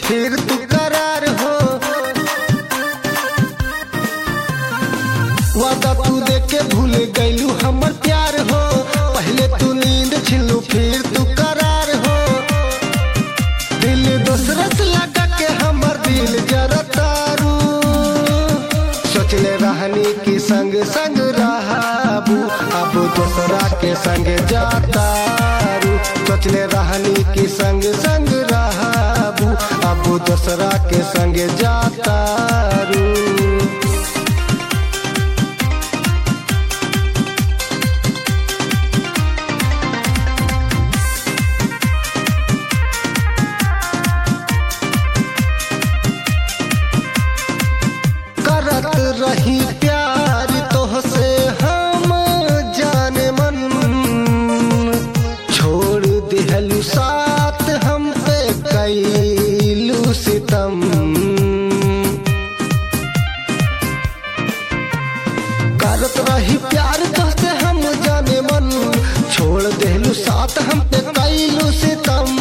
फिर तू करार हो। वादा तू देख के भूल गईलू हमर प्यार हो। पहले तू नींद छिलू फिर तू करार हो। दिल दूसरा से लगा के हमर दिल जरा तारू। सोचले रहनी की संग संग रहबू अब दूसरा के संग जातारू। सोचले रहनी की संग संग रहबू अब दूसरा के संग जातारू। करत रही प्यार तोहसे हम जाने मन। छोड़ दिहलू साथ हम पे कैलू सितम। करत रही प्यार तोहसे हम जाने मन। छोड़ दिहलू साथ हम पे कैलू सितम।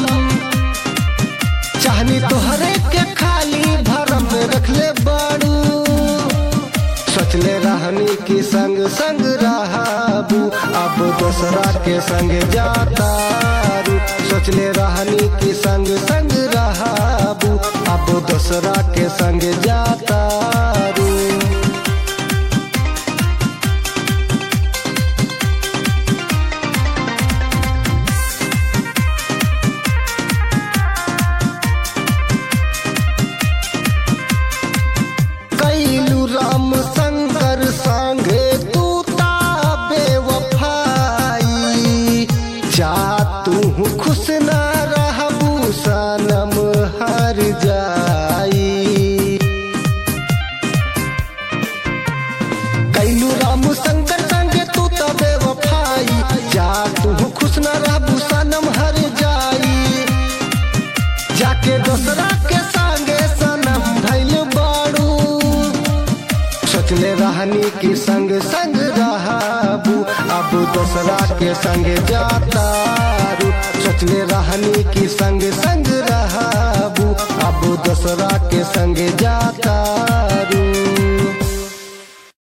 चाहनी तोहरे के खाली भरम में रखले बाड़ू। सोचले रहनी की संग संग रहबू अब दूसरा के संग जातारू। सोचले रहनी की संग संग रहबू अब दूसरा के संग जातारू। कैलू राम शंकर संगे तू ता बेवफाई। जा तू खुश न रहबू सनम हर जाई। कैलू राम शंकर संगे तू ता बेवफाई। जा तू खुश न रहबू सनम हर जाई। जाके दूसरा के संगे सनम भइल बाड़ू। सोचले रहनी की संग संग रहबू अब दूसरा के संग जातारू। सोचले रहनी की संग संग रहबू अब दूसरा के संग जातारू।